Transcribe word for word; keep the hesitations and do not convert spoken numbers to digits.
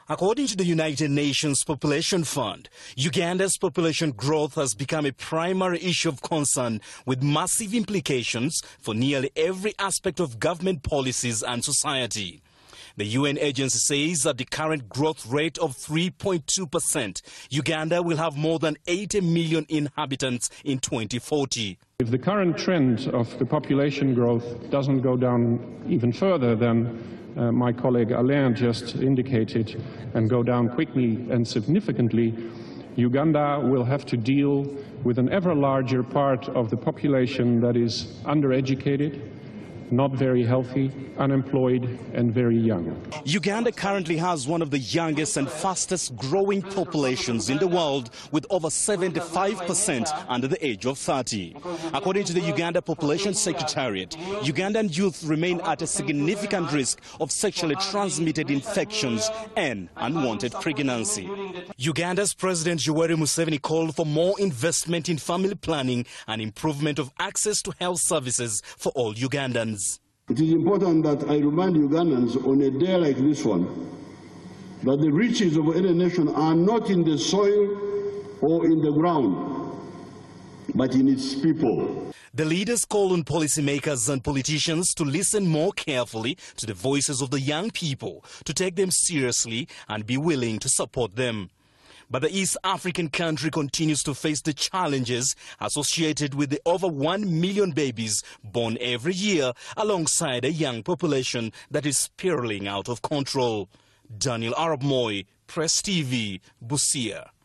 According to the United Nations Population Fund, Uganda's population growth has become a primary issue of concern with massive implications for nearly every aspect of government policies and society. The U N agency says at the current growth rate of three point two percent, Uganda will have more than eighty million inhabitants in twenty forty. If the current trend of the population growth doesn't go down even further than uh, my colleague Alain just indicated, and go down quickly and significantly, Uganda will have to deal with an ever larger part of the population that is undereducated, not very healthy, unemployed, and very young. Uganda currently has one of the youngest and fastest growing populations in the world, with over seventy-five percent under the age of thirty. According to the Uganda Population Secretariat, Ugandan youth remain at a significant risk of sexually transmitted infections and unwanted pregnancy. Uganda's President Yoweri Museveni called for more investment in family planning and improvement of access to health services for all Ugandans. It is important that I remind Ugandans on a day like this one that the riches of any nation are not in the soil or in the ground, but in its people. The leaders call on policymakers and politicians to listen more carefully to the voices of the young people, to take them seriously and be willing to support them. But the East African country continues to face the challenges associated with the over one million babies born every year, alongside a young population that is spiraling out of control. Daniel Arab Moi, Press T V, Busia.